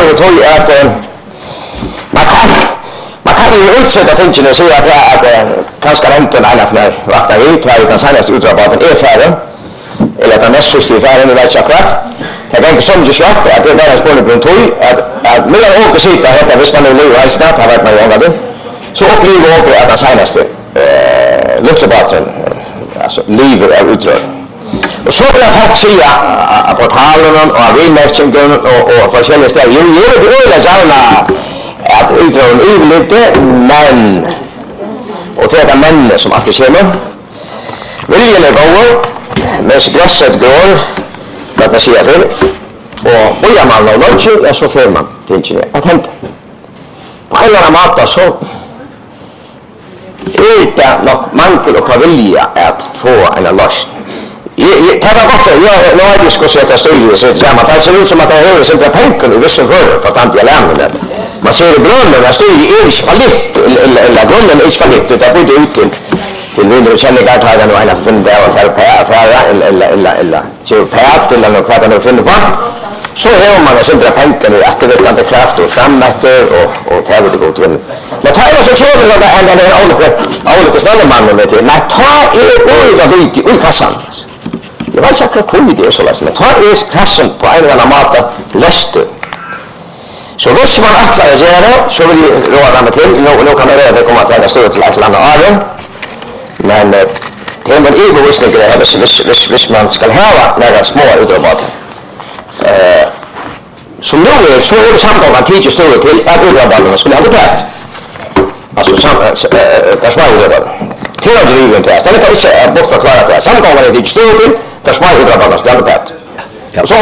ju tog att man kan ju utsätta tänken och säga att kanske räntan alla för vaktar ut här utan senast utrabaten är färre eller att den näst sista är färre, nu vet jag akkurat. Det är inte som du sagt att det är bara spårning på en tog att mer åker sitta här hvis man nu lever här snart har varit med gångade så upplever åker att den senaste luftrabaten alltså livet är utrörd. Och så vill jag faktiskt säga att portalen och vinmärkningen och forskjellige steder jo ger det öliga gärna att utrörden överlevde men och till detta män som alltid kommer viljen är gånger men gräset går vad det säger för och börjar man och lunch så får man tänker att hämta på en eller annan måte så är det nog mankel och vilja att få en lösning. Det var gott jag har diskuterat det studiet så det ser ut som att det är så att pengar i vissa för att inte lämna man ser det brunnen där står ju inte fallit eller brunnen är inte fallit utan borde ut till mindre känningar tar den och alla finner det och affärer eller köpät eller något vad det finner på så har man så där pengar i efterverkande kraft och framåter och tävlar det gott in men tar det så tror jag att det är olika ställen man vet men ta är ut i kassan. Jag vet inte hur det är så lätt, men ta kassan på en eller annan måte läste. Så hvis man attlar att göra så vill jag råda mig till. Nu kan jag redan komma att jag stå till ett eller annat av dem. Men det är en egoistning det här hvis man ska ha några små utrabater. Som nu är så är det samgången tid stod till att utrabaterna skulle ha det pät. Alltså där små utrabater. Till att driva inte. Det är inte bortförklarat det. Samgången är tid stod till där små utrabaterna skulle ha det pät.